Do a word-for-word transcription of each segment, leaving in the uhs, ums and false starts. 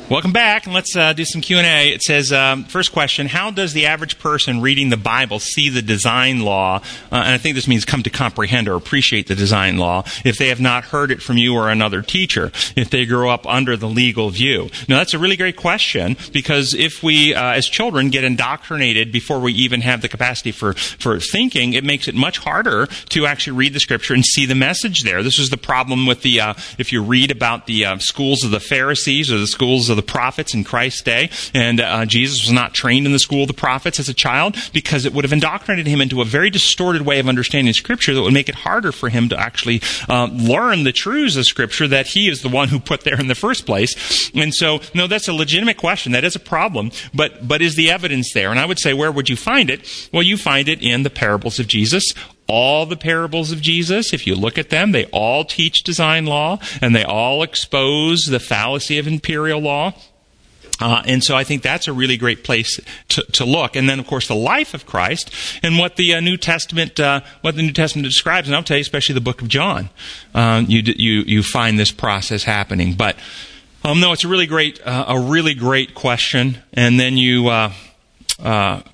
Welcome back, and let's uh, do some Q and A. It says, um, first question, how does the average person reading the Bible see the design law, uh, and I think this means come to comprehend or appreciate the design law, if they have not heard it from you or another teacher, if they grow up under the legal view? Now, that's a really great question, because if we, uh, as children, get indoctrinated before we even have the capacity for, for thinking, it makes it much harder to actually read the Scripture and see the message there. This is the problem with the, uh, if you read about the uh, schools of the Pharisees or the schools of the prophets in Christ's day, and uh, Jesus was not trained in the school of the prophets as a child, because it would have indoctrinated him into a very distorted way of understanding Scripture that would make it harder for him to actually uh, learn the truths of Scripture that he is the one who put there in the first place. And so, no, that's a legitimate question. That is a problem, but but is the evidence there? And I would say, where would you find it? Well, you find it in the parables of Jesus. All the parables of Jesus, if you look at them, they all teach design law, and they all expose the fallacy of imperial law. Uh, and so I think that's a really great place to, to look. And then, of course, the life of Christ and what the uh, New Testament, uh, what the New Testament describes. And I'll tell you, especially the book of John, uh, you you you find this process happening. But um, no, it's a really great, uh, a really great question. And then you. Uh, uh,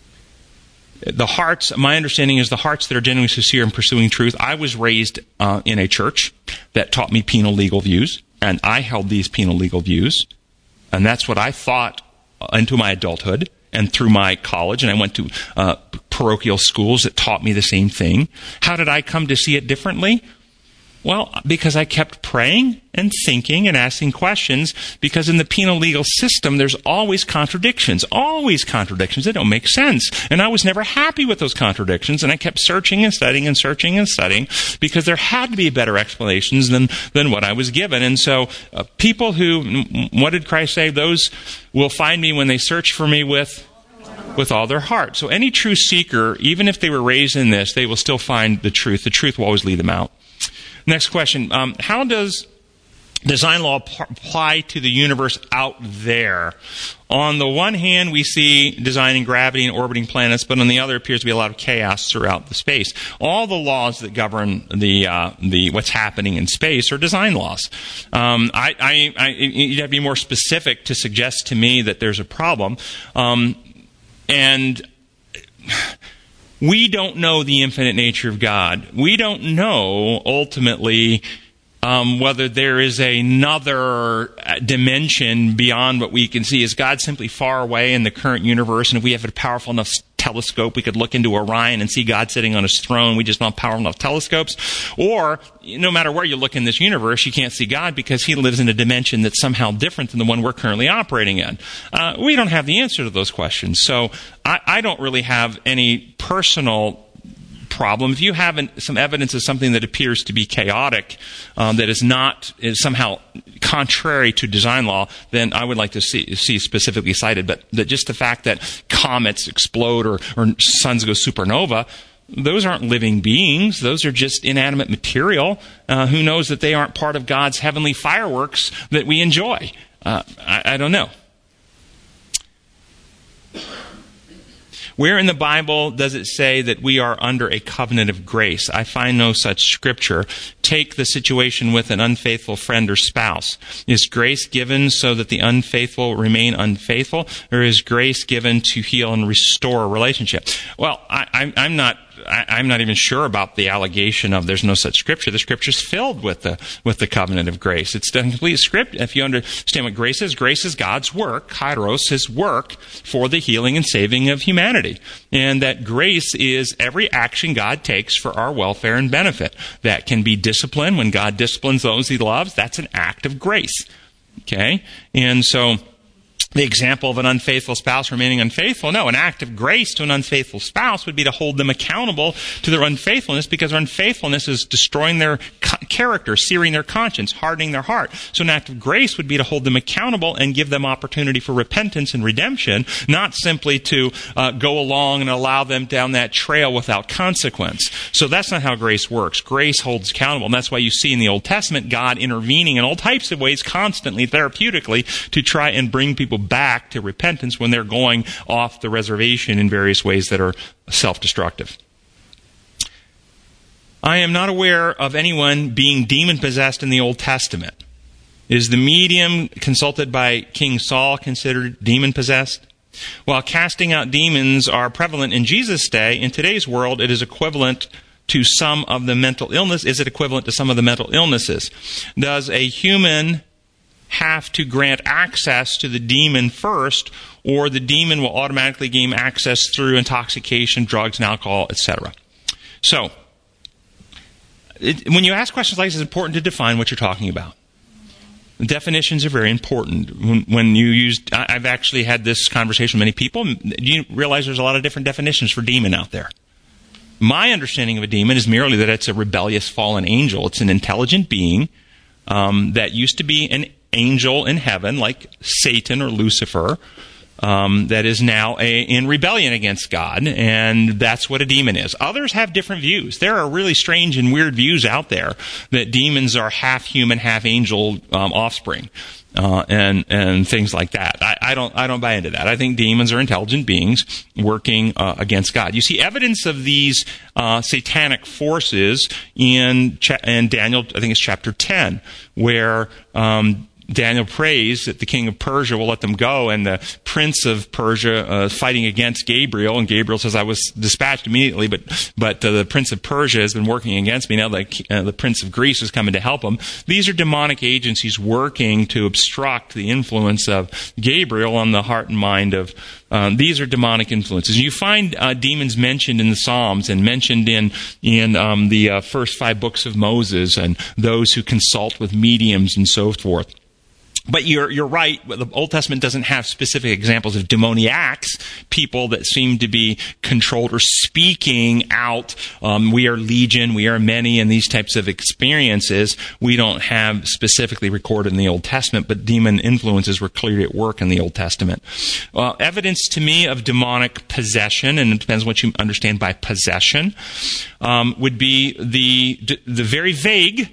The hearts, my understanding is the hearts that are genuinely sincere in pursuing truth. I was raised uh, in a church that taught me penal legal views, and I held these penal legal views, and that's what I thought into my adulthood and through my college, and I went to uh, parochial schools that taught me the same thing. How did I come to see it differently? Well, because I kept praying and thinking and asking questions, because in the penal legal system, there's always contradictions, always contradictions that don't make sense. And I was never happy with those contradictions, and I kept searching and studying and searching and studying, because there had to be better explanations than, than what I was given. And so uh, people who, what did Christ say? Those will find me when they search for me with... with all their heart. So any true seeker, even if they were raised in this, they will still find the truth. The truth will always lead them out. Next question. Um, how does design law p- apply to the universe out there? On the one hand, we see designing gravity and orbiting planets, but on the other, appears to be a lot of chaos throughout the space. All the laws that govern the uh, the what's happening in space are design laws. Um, I, I, I, you'd have to be more specific to suggest to me that there's a problem. Um, and we don't know the infinite nature of God. We don't know, ultimately, um, whether there is another dimension beyond what we can see. Is God simply far away in the current universe? And if we have a powerful enough telescope, we could look into Orion and see God sitting on his throne. We just don't have powerful enough telescopes. Or, no matter where you look in this universe, you can't see God because he lives in a dimension that's somehow different than the one we're currently operating in. Uh, we don't have the answer to those questions. So I, I don't really have any personal problem. If you have an, some evidence of something that appears to be chaotic, um, that is not is somehow contrary to design law, then I would like to see, see specifically cited. But that just the fact that comets explode or, or suns go supernova, those aren't living beings. Those are just inanimate material. Uh, who knows that they aren't part of God's heavenly fireworks that we enjoy? Uh, I, I don't know. Where in the Bible does it say that we are under a covenant of grace? I find no such scripture. Take the situation with an unfaithful friend or spouse. Is grace given so that the unfaithful remain unfaithful, or is grace given to heal and restore a relationship? Well, I, I'm, I'm not. I, I'm not even sure about the allegation of there's no such scripture. The scripture's filled with the with the covenant of grace. It's the complete script. If you understand what grace is, grace is God's work, kairos, his work for the healing and saving of humanity. And that grace is every action God takes for our welfare and benefit. That can be discipline. When God disciplines those he loves, that's an act of grace. Okay? And so the example of an unfaithful spouse remaining unfaithful, no, an act of grace to an unfaithful spouse would be to hold them accountable to their unfaithfulness, because their unfaithfulness is destroying their character, searing their conscience, hardening their heart. So an act of grace would be to hold them accountable and give them opportunity for repentance and redemption, not simply to uh, go along and allow them down that trail without consequence. So that's not how grace works. Grace holds accountable, and that's why you see in the Old Testament God intervening in all types of ways constantly, therapeutically, to try and bring people back to repentance when they're going off the reservation in various ways that are self-destructive. I am not aware of anyone being demon-possessed in the Old Testament. Is the medium consulted by King Saul considered demon-possessed? While casting out demons are prevalent in Jesus' day, in today's world it is equivalent to some of the mental illness. Is it equivalent to some of the mental illnesses? Does a human have to grant access to the demon first, or the demon will automatically gain access through intoxication, drugs, and alcohol, et cetera? So, it, when you ask questions like this, it's important to define what you're talking about. The definitions are very important. When, when you use, I, I've actually had this conversation with many people. You realize there's a lot of different definitions for demon out there. My understanding of a demon is merely that it's a rebellious fallen angel. It's an intelligent being um, that used to be an angel in heaven, like Satan or Lucifer, um, that is now a, in rebellion against God, and that's what a demon is. Others have different views. There are really strange and weird views out there that demons are half human, half angel um, offspring, uh, and and things like that. I, I don't I don't buy into that. I think demons are intelligent beings working uh, against God. You see evidence of these uh, satanic forces in cha- in Daniel. I think it's chapter ten, where Um, Daniel prays that the king of Persia will let them go, and the prince of Persia uh, fighting against Gabriel, and Gabriel says, I was dispatched immediately, but but uh, the prince of Persia has been working against me. Now the, uh, the prince of Greece is coming to help him. These are demonic agencies working to obstruct the influence of Gabriel on the heart and mind of Um, these are demonic influences. You find uh, demons mentioned in the Psalms and mentioned in in um, the uh, first five books of Moses, and those who consult with mediums and so forth. But you're you're right. The Old Testament doesn't have specific examples of demoniacs, people that seem to be controlled or speaking out. Um, we are legion, we are many, and these types of experiences we don't have specifically recorded in the Old Testament. But demon influences were clearly at work in the Old Testament. Uh, evidence to me of demonic possession, and it depends what you understand by possession, um, would be the the very vague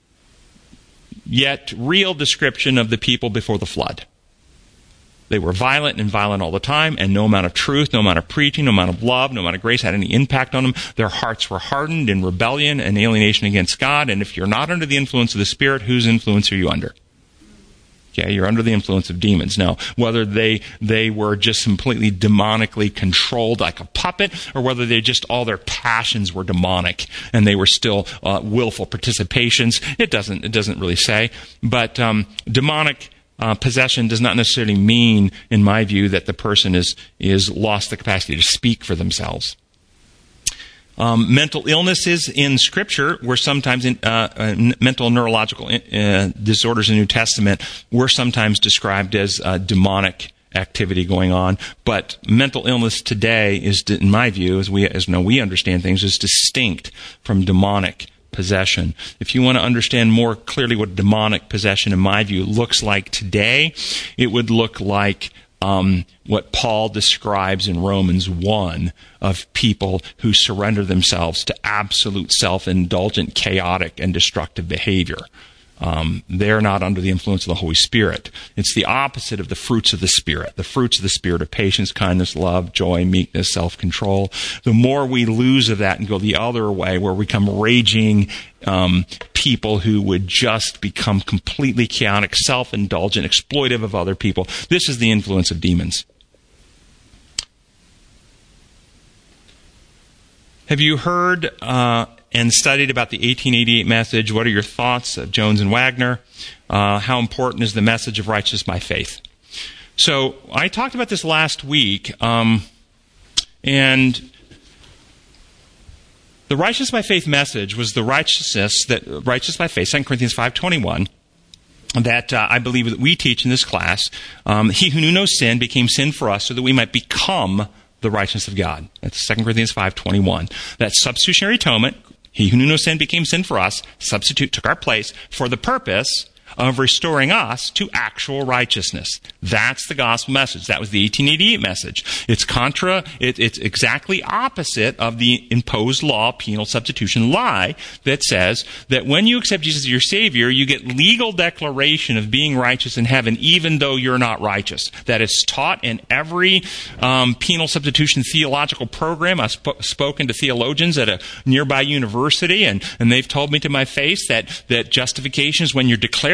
yet real description of the people before the flood. They were violent and violent all the time, and no amount of truth, no amount of preaching, no amount of love, no amount of grace had any impact on them. Their hearts were hardened in rebellion and alienation against God, and if you're not under the influence of the Spirit, whose influence are you under? Okay, you're under the influence of demons. Now, whether they they were just completely demonically controlled like a puppet, or whether they just, all their passions were demonic and they were still uh, willful participations, it doesn't it doesn't really say. But um, demonic uh, possession does not necessarily mean, in my view, that the person is is lost the capacity to speak for themselves. Um, mental illnesses in Scripture were sometimes, in, uh, uh, mental neurological uh, disorders in the New Testament were sometimes described as uh, demonic activity going on. But mental illness today is, in my view, as we as know we understand things, is distinct from demonic possession. If you want to understand more clearly what demonic possession, in my view, looks like today, it would look like Um, what Paul describes in Romans one of people who surrender themselves to absolute self-indulgent, chaotic, and destructive behavior. Um, they're not under the influence of the Holy Spirit. It's the opposite of the fruits of the Spirit. The fruits of the Spirit are patience, kindness, love, joy, meekness, self-control. The more we lose of that and go the other way, where we become raging um, people who would just become completely chaotic, self-indulgent, exploitive of other people, this is the influence of demons. Have you heard uh, and studied about the eighteen eighty-eight message? What are your thoughts of Jones and Wagner? Uh, how important is the message of righteousness by faith? So I talked about this last week, um, and the righteousness by faith message was the righteousness that righteousness by faith, Second Corinthians five twenty-one. That uh, I believe that we teach in this class. Um, he who knew no sin became sin for us, so that we might become the righteousness of God. That's Second Corinthians five twenty-one. That substitutionary atonement, he who knew no sin became sin for us, substitute, took our place, for the purpose of restoring us to actual righteousness. That's the gospel message. That was the eighteen eighty-eight message. It's contra, it, it's exactly opposite of the imposed law, penal substitution lie that says that when you accept Jesus as your Savior, you get legal declaration of being righteous in heaven, even though you're not righteous. That is taught in every um, penal substitution theological program. I've sp- spoken to theologians at a nearby university, and, and they've told me to my face that, that justification is when you're declared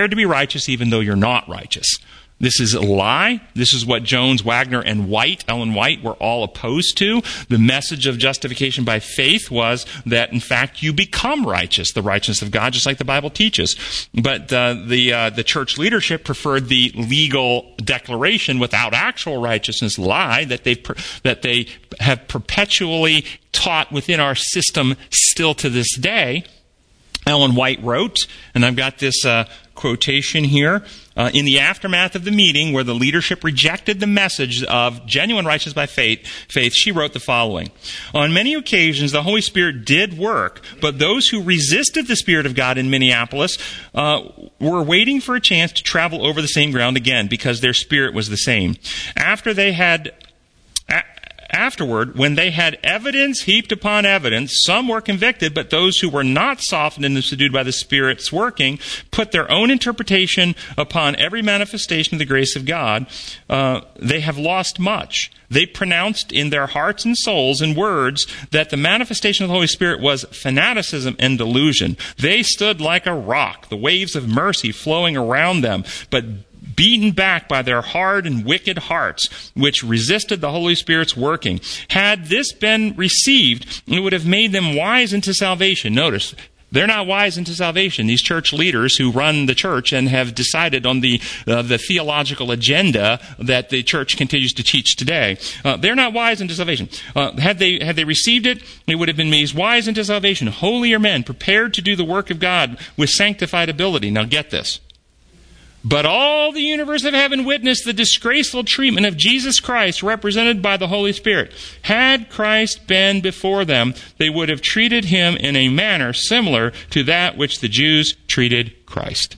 declared to be righteous even though you're not righteous. This is a lie. This is what Jones, Wagner, and White, Ellen White, were all opposed to. The message of justification by faith was that, in fact, you become righteous, the righteousness of God, just like the Bible teaches. But uh, the uh, the church leadership preferred the legal declaration without actual righteousness lie that they that they have perpetually taught within our system still to this day. Ellen White wrote, and I've got this uh, quotation here, uh, in the aftermath of the meeting where the leadership rejected the message of genuine righteousness by faith, faith, she wrote the following. On many occasions, the Holy Spirit did work, but those who resisted the Spirit of God in Minneapolis uh, were waiting for a chance to travel over the same ground again because their spirit was the same. After they had... A- Afterward, when they had evidence heaped upon evidence, some were convicted, but those who were not softened and subdued by the Spirit's working put their own interpretation upon every manifestation of the grace of God. Uh, they have lost much. They pronounced in their hearts and souls in words that the manifestation of the Holy Spirit was fanaticism and delusion. They stood like a rock, the waves of mercy flowing around them, but beaten back by their hard and wicked hearts, which resisted the Holy Spirit's working. Had this been received, it would have made them wise into salvation. Notice, they're not wise into salvation. These church leaders who run the church and have decided on the uh, the theological agenda that the church continues to teach today. Uh, they're not wise into salvation. Uh, had they had they received it, it would have been made wise into salvation. Holier men, prepared to do the work of God with sanctified ability. Now get this. But all the universe of heaven witnessed the disgraceful treatment of Jesus Christ represented by the Holy Spirit. Had Christ been before them, they would have treated him in a manner similar to that which the Jews treated Christ.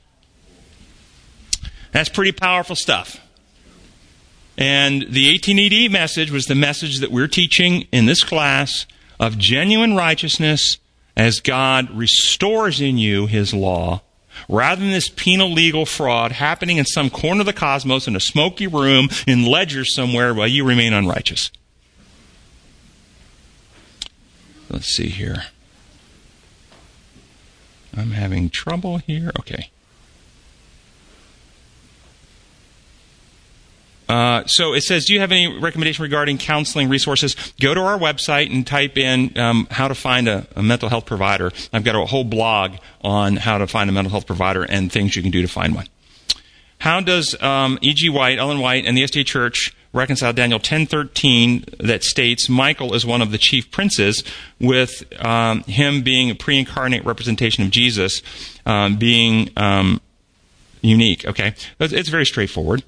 That's pretty powerful stuff. And the eighteen eighty-eight message was the message that we're teaching in this class of genuine righteousness as God restores in you his law, rather than this penal legal fraud happening in some corner of the cosmos in a smoky room in ledgers somewhere while you remain unrighteous. Let's see here. I'm having trouble here. Okay. Uh, so it says, do you have any recommendation regarding counseling resources? Go to our website and type in um, how to find a, a mental health provider. I've got a whole blog on how to find a mental health provider and things you can do to find one. How does um, E G. White, Ellen White, and the S D A Church reconcile Daniel ten thirteen that states Michael is one of the chief princes, with um, him being a pre-incarnate representation of Jesus, um, being um, unique? Okay, it's very straightforward.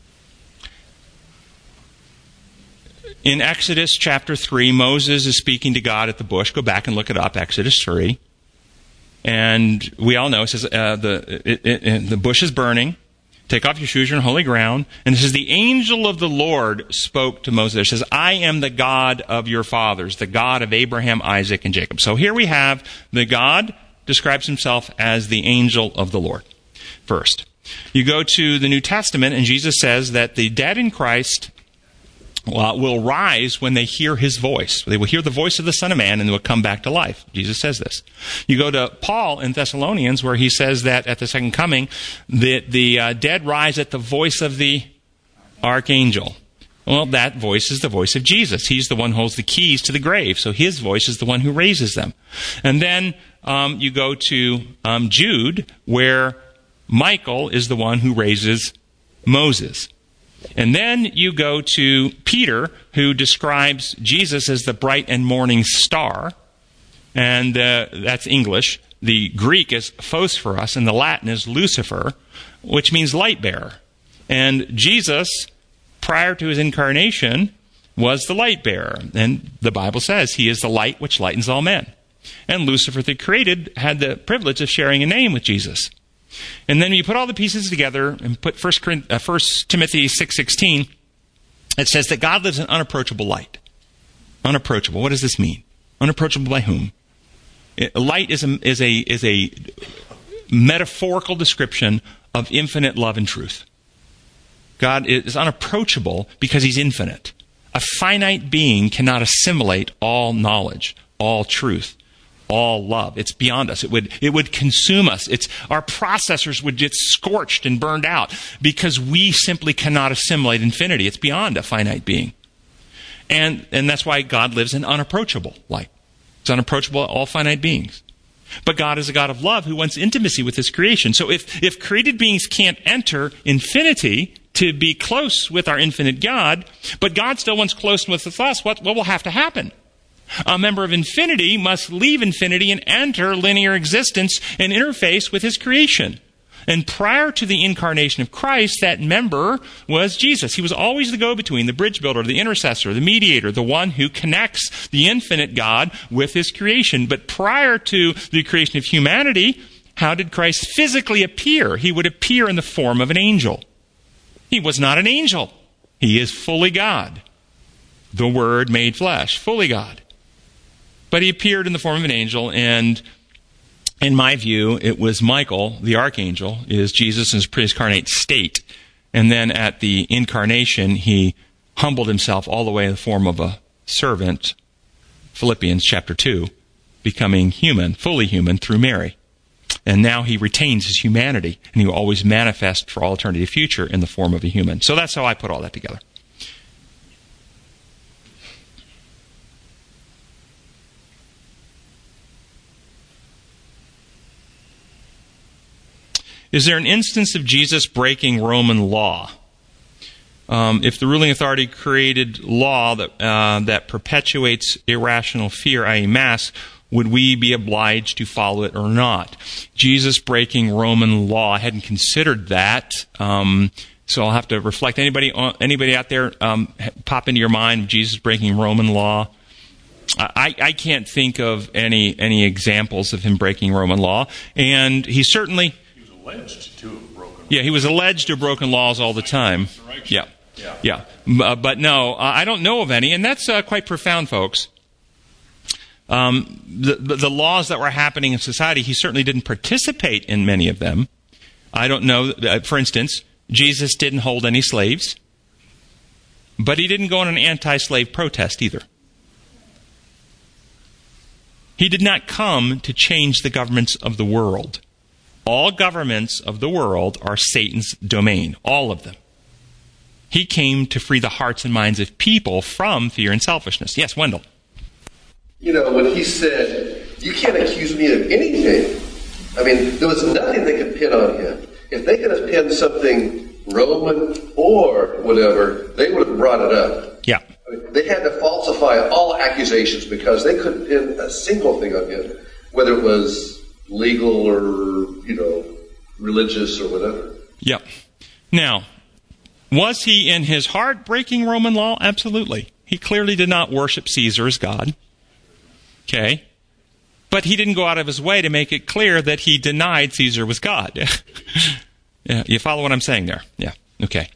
In Exodus chapter three, Moses is speaking to God at the bush. Go back and look it up, Exodus three. And we all know, it says uh, the it, it, the bush is burning. Take off your shoes, you're on holy ground. And it says, the angel of the Lord spoke to Moses. It says, I am the God of your fathers, the God of Abraham, Isaac, and Jacob. So here we have the God describes himself as the angel of the Lord. First, you go to the New Testament, and Jesus says that the dead in Christ Well, will rise when they hear his voice. They will hear the voice of the Son of Man and they will come back to life. Jesus says this. You go to Paul in Thessalonians where he says that at the second coming, the, the uh, dead rise at the voice of the archangel. Well, that voice is the voice of Jesus. He's the one who holds the keys to the grave. So his voice is the one who raises them. And then um, you go to um, Jude where Michael is the one who raises Moses. And then you go to Peter, who describes Jesus as the bright and morning star. And uh, that's English. The Greek is Phosphorus, and the Latin is Lucifer, which means light bearer. And Jesus, prior to his incarnation, was the light bearer. And the Bible says he is the light which lightens all men. And Lucifer, the created, had the privilege of sharing a name with Jesus. And then you put all the pieces together and put First Timothy six sixteen. It says that God lives in unapproachable light. Unapproachable. What does this mean? Unapproachable by whom? It, light is a, is a is a metaphorical description of infinite love and truth. God is unapproachable because he's infinite. A finite being cannot assimilate all knowledge, all truth. all love. It's beyond us. It would it would consume us. It's our processors would get scorched and burned out because we simply cannot assimilate infinity. It's beyond a finite being. And and that's why God lives in unapproachable light. It's unapproachable to all finite beings. But God is a God of love who wants intimacy with his creation. So if, if created beings can't enter infinity to be close with our infinite God, but God still wants closeness with us, what, what will have to happen? A member of infinity must leave infinity and enter linear existence and interface with his creation. And prior to the incarnation of Christ, that member was Jesus. He was always the go-between, the bridge builder, the intercessor, the mediator, the one who connects the infinite God with his creation. But prior to the creation of humanity, how did Christ physically appear? He would appear in the form of an angel. He was not an angel. He is fully God. The Word made flesh, fully God. But he appeared in the form of an angel, and in my view, it was Michael, the archangel, is Jesus in his pre-incarnate state. And then at the incarnation, he humbled himself all the way in the form of a servant, Philippians chapter two, becoming human, fully human through Mary. And now he retains his humanity, and he will always manifest for all eternity future in the form of a human. So that's how I put all that together. Is there an instance of Jesus breaking Roman law? Um, if the ruling authority created law that uh, that perpetuates irrational fear, that is mass, would we be obliged to follow it or not? Jesus breaking Roman law, I hadn't considered that, um, so I'll have to reflect. Anybody anybody out there um, pop into your mind Jesus breaking Roman law? I, I can't think of any any examples of him breaking Roman law, and he certainly... alleged to have broken laws. Yeah, he was alleged to have broken laws all the time. Yeah, yeah. yeah. Uh, but no, uh, I don't know of any, and that's uh, quite profound, folks. Um, the, the, the laws that were happening in society, he certainly didn't participate in many of them. I don't know. Uh, for instance, Jesus didn't hold any slaves, but he didn't go on an anti-slave protest either. He did not come to change the governments of the world. All governments of the world are Satan's domain, all of them. He came to free the hearts and minds of people from fear and selfishness. Yes, Wendell. You know, when he said, you can't accuse me of anything. I mean, there was nothing they could pin on him. If they could have pinned something Roman or whatever, they would have brought it up. Yeah. I mean, they had to falsify all accusations because they couldn't pin a single thing on him, whether it was legal or, you know, religious or whatever. Yep. Now, was he in his heart breaking Roman law? Absolutely. He clearly did not worship Caesar as God. Okay. But he didn't go out of his way to make it clear that he denied Caesar was God. Yeah, you follow what I'm saying there? Yeah. Okay.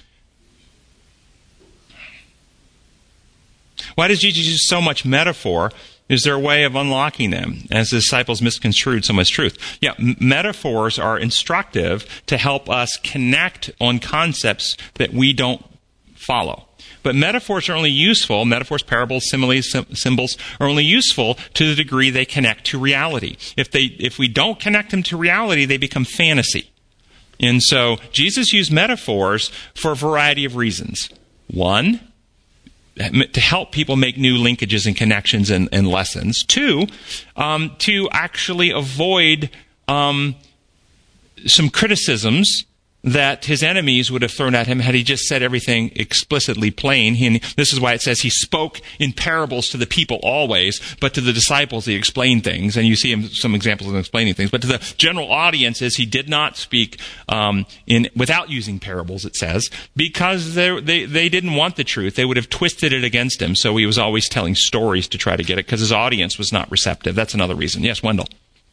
Why does Jesus use so much metaphor? Is there a way of unlocking them as the disciples misconstrued so much truth? Yeah, m- metaphors are instructive to help us connect on concepts that we don't follow. But metaphors are only useful, metaphors, parables, similes, sim- symbols, are only useful to the degree they connect to reality. If they, if we don't connect them to reality, they become fantasy. And so Jesus used metaphors for a variety of reasons. One, to help people make new linkages and connections and, and lessons. Two, um, to actually avoid um, some criticisms that his enemies would have thrown at him had he just said everything explicitly plain. He, this is why it says he spoke in parables to the people always, but to the disciples he explained things. And you see him, some examples of him explaining things. But to the general audiences, he did not speak um, in without using parables, it says, because they, they, they didn't want the truth. They would have twisted it against him. So he was always telling stories to try to get it, because his audience was not receptive. That's another reason. Yes, Wendell.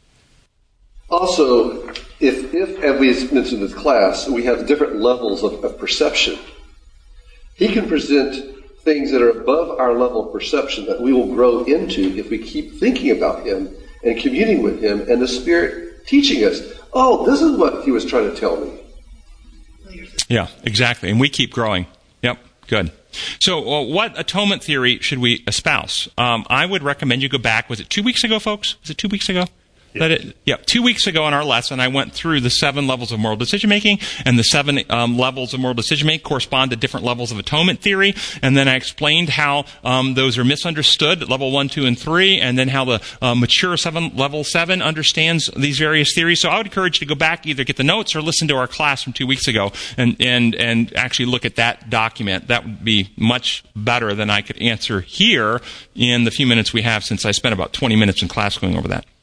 Also, if, if, as we mentioned in this class, we have different levels of, of perception, he can present things that are above our level of perception that we will grow into if we keep thinking about him and communing with him and the Spirit teaching us, oh, this is what he was trying to tell me. Yeah, exactly. And we keep growing. Yep, good. So uh, what atonement theory should we espouse? Um, I would recommend you go back. Was it two weeks ago, folks? Was it two weeks ago? That it, yeah, two weeks ago in our lesson, I went through the seven levels of moral decision-making, and the seven um, levels of moral decision-making correspond to different levels of atonement theory, and then I explained how um, those are misunderstood at level one, two, and three, and then how the uh, mature seven, level seven understands these various theories. So I would encourage you to go back, either get the notes or listen to our class from two weeks ago, and, and, and actually look at that document. That would be much better than I could answer here in the few minutes we have, since I spent about twenty minutes in class going over that.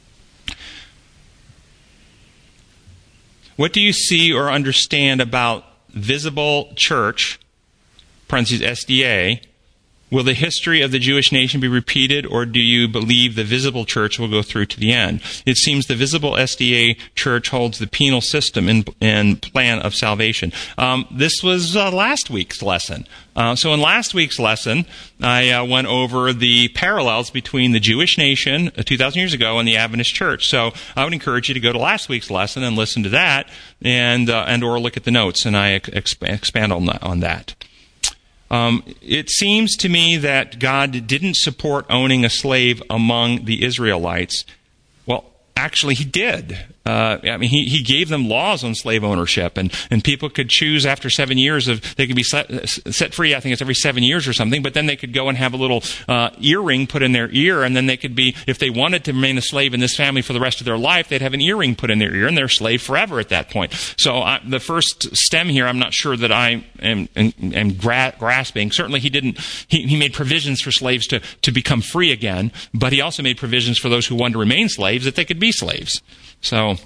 What do you see or understand about visible church, parentheses S D A? Will the history of the Jewish nation be repeated, or do you believe the visible church will go through to the end? It seems the visible S D A church holds the penal system and, and plan of salvation. Um, this was uh, last week's lesson. Uh, so in last week's lesson, I uh, went over the parallels between the Jewish nation uh, two thousand years ago and the Adventist church. So I would encourage you to go to last week's lesson and listen to that, and uh, and or look at the notes, and I ex- expand on that. On that. Um, it seems to me that God didn't support owning a slave among the Israelites. Well, actually, he did. Uh, I mean, he, he gave them laws on slave ownership, and, and people could choose after seven years of, they could be set, set free, I think it's every seven years or something, but then they could go and have a little uh, earring put in their ear, and then they could be, if they wanted to remain a slave in this family for the rest of their life, they'd have an earring put in their ear, and they're a slave forever at that point. So uh, the first stem here, I'm not sure that I am, am, am gra- grasping. Certainly he didn't, he, he made provisions for slaves to, to become free again, but he also made provisions for those who wanted to remain slaves that they could be slaves. So,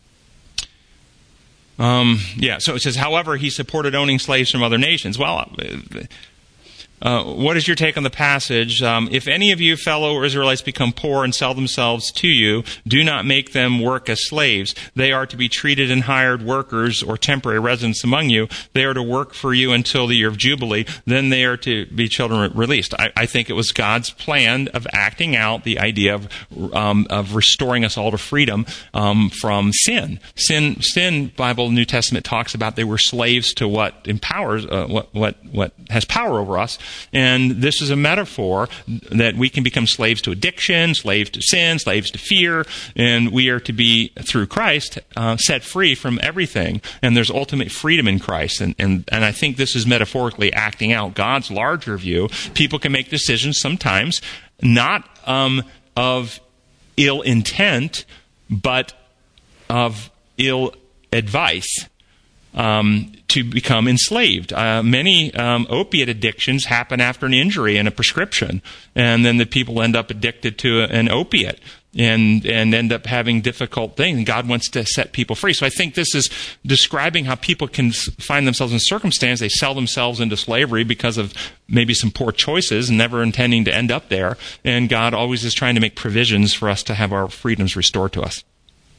um, yeah, so it says, however, he supported owning slaves from other nations. Well, uh, what is your take on the passage? Um, if any of you fellow Israelites become poor and sell themselves to you, do not make them work as slaves. They are to be treated and hired workers or temporary residents among you. They are to work for you until the year of Jubilee. Then they are to be children released. I, I think it was God's plan of acting out the idea of um, of restoring us all to freedom um, from sin. Sin, sin. Bible, New Testament talks about they were slaves to what empowers, uh, what what what has power over us. And this is a metaphor that we can become slaves to addiction, slaves to sin, slaves to fear, and we are to be, through Christ, uh, set free from everything. And there's ultimate freedom in Christ. And, and, and I think this is metaphorically acting out God's larger view. People can make decisions sometimes, not um, of ill intent, but of ill advice. Um, to become enslaved. Uh, many um, opiate addictions happen after an injury and a prescription, and then the people end up addicted to an opiate and and end up having difficult things. And God wants to set people free. So I think this is describing how people can find themselves in circumstance. They sell themselves into slavery because of maybe some poor choices and never intending to end up there. And God always is trying to make provisions for us to have our freedoms restored to us.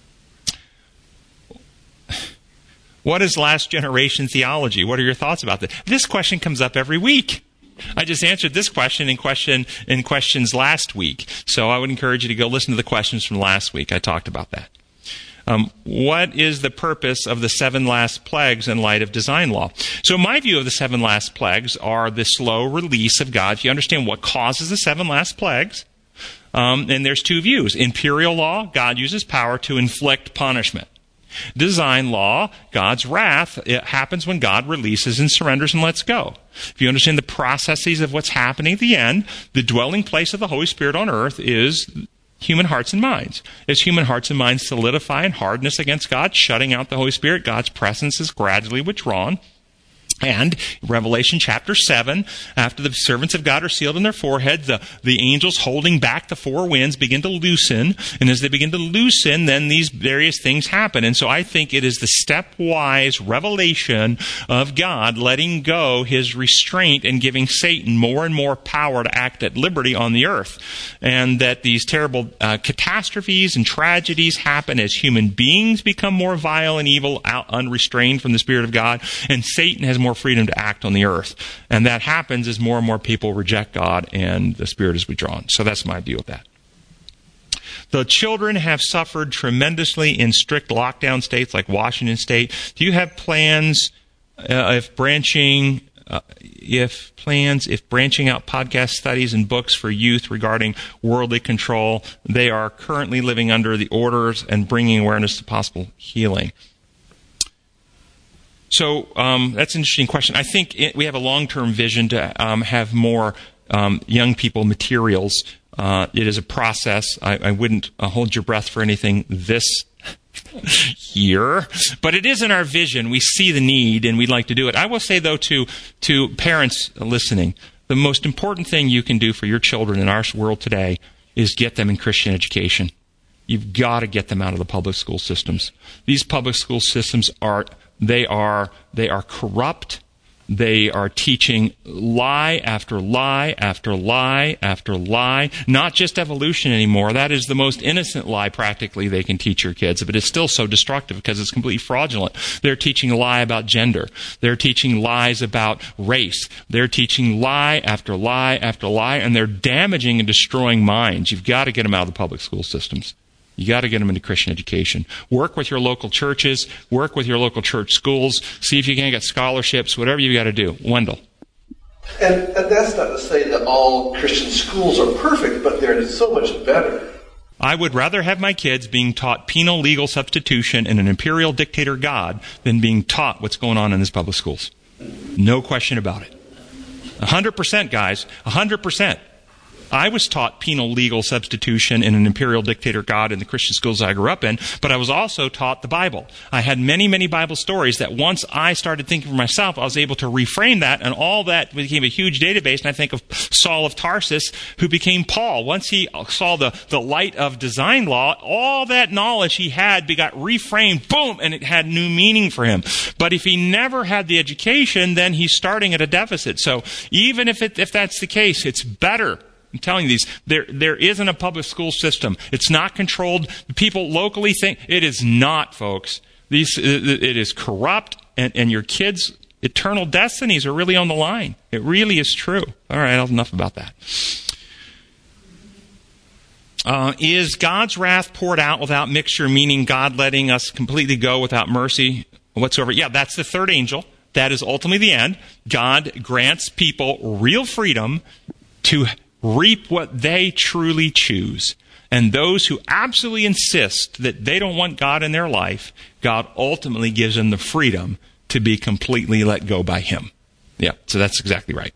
What is last generation theology? What are your thoughts about this? This question comes up every week. I just answered this question in question in questions last week. So I would encourage you to go listen to the questions from last week. I talked about that. Um, what is the purpose of the seven last plagues in light of design law? So my view of the seven last plagues are the slow release of God. If you understand what causes the seven last plagues, um, and there's two views. Imperial law, God uses power to inflict punishment. Design law, God's wrath, it happens when God releases and surrenders and lets go. If you understand the processes of what's happening at the end, the dwelling place of the Holy Spirit on earth is human hearts and minds. As human hearts and minds solidify in hardness against God, shutting out the Holy Spirit, God's presence is gradually withdrawn. And Revelation chapter seven, after the servants of God are sealed in their foreheads, the, the angels holding back the four winds begin to loosen. And as they begin to loosen, then these various things happen. And so I think it is the stepwise revelation of God letting go his restraint and giving Satan more and more power to act at liberty on the earth. And that these terrible uh, catastrophes and tragedies happen as human beings become more vile and evil, out, unrestrained from the Spirit of God. And Satan has more freedom to act on the earth. And that happens as more and more people reject God and the Spirit is withdrawn. So that's my view of that. The children have suffered tremendously in strict lockdown states like Washington State. Do you have plans uh, if branching uh, if plans, if branching out podcast studies and books for youth regarding worldly control, they are currently living under the orders and bringing awareness to possible healing. So um, that's an interesting question. I think it, we have a long-term vision to um, have more um, young people materials. Uh, it is a process. I, I wouldn't uh, hold your breath for anything this year, but it is in our vision. We see the need, and we'd like to do it. I will say, though, to to parents listening, the most important thing you can do for your children in our world today is get them in Christian education. You've got to get them out of the public school systems. These public school systems are they are they are corrupt. They are teaching lie after lie after lie after lie. Not just evolution anymore. That is the most innocent lie practically they can teach your kids, but it's still so destructive because it's completely fraudulent. They're teaching a lie about gender. They're teaching lies about race. They're teaching lie after lie after lie, and they're damaging and destroying minds. You've got to get them out of the public school systems. You got to get them into Christian education. Work with your local churches. Work with your local church schools. See if you can get scholarships, whatever you got to do. Wendell. And, and that's not to say that all Christian schools are perfect, but they're so much better. I would rather have my kids being taught penal legal substitution and an imperial dictator God than being taught what's going on in these public schools. No question about it. A hundred percent, guys. A hundred percent. I was taught penal legal substitution and an imperial dictator God in the Christian schools I grew up in, but I was also taught the Bible. I had many, many Bible stories that once I started thinking for myself, I was able to reframe that, and all that became a huge database. And I think of Saul of Tarsus, who became Paul. Once he saw the, the light of design law, all that knowledge he had got reframed, boom, and it had new meaning for him. But if he never had the education, then he's starting at a deficit. So even if it, if that's the case, it's better. I'm telling you these, there there isn't a public school system. It's not controlled. People locally think it is not, folks. These it is corrupt, and, and your kids' eternal destinies are really on the line. It really is true. All right, enough about that. Uh, is God's wrath poured out without mixture, meaning God letting us completely go without mercy whatsoever? Yeah, that's the third angel. That is ultimately the end. God grants people real freedom to reap what they truly choose. And those who absolutely insist that they don't want God in their life, God ultimately gives them the freedom to be completely let go by Him. Yeah, so that's exactly right.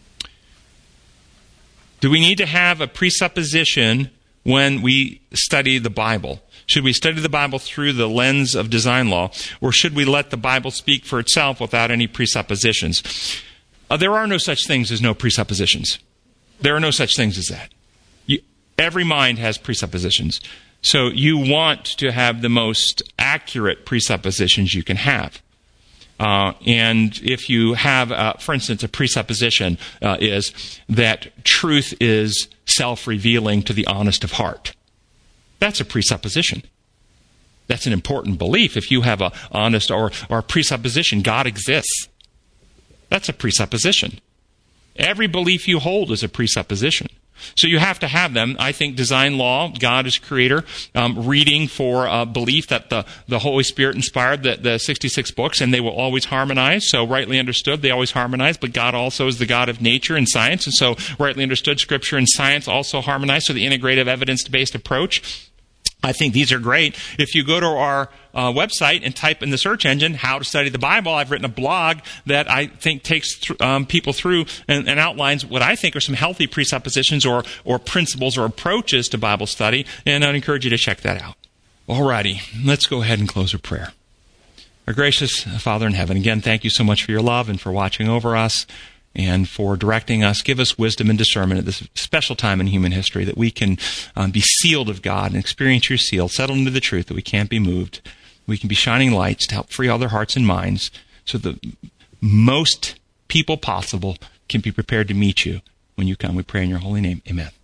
Do we need to have a presupposition when we study the Bible? Should we study the Bible through the lens of design law, or should we let the Bible speak for itself without any presuppositions? Uh, there are no such things as no presuppositions. There are no such things as that. You, every mind has presuppositions. So you want to have the most accurate presuppositions you can have. Uh, and if you have, uh, for instance, a presupposition uh, is that truth is self-revealing to the honest of heart. That's a presupposition. That's an important belief. If you have a honest or, or a presupposition, God exists, that's a presupposition. Every belief you hold is a presupposition. So you have to have them. I think design law, God is creator, um, reading for uh, belief that the, the Holy Spirit inspired the, the sixty-six books, and they will always harmonize. So rightly understood, they always harmonize, but God also is the God of nature and science, and so rightly understood, Scripture and science also harmonize. So the integrative evidence-based approach, I think these are great. If you go to our uh, website and type in the search engine, How to Study the Bible, I've written a blog that I think takes th- um, people through and, and outlines what I think are some healthy presuppositions or, or principles or approaches to Bible study, and I'd encourage you to check that out. Alrighty, let's go ahead and close with prayer. Our gracious Father in heaven, again, thank you so much for your love and for watching over us and for directing us. Give us wisdom and discernment at this special time in human history that we can um, be sealed of God and experience your seal, settled into the truth that we can't be moved. We can be shining lights to help free all their hearts and minds so that most people possible can be prepared to meet you when you come. We pray in your holy name. Amen.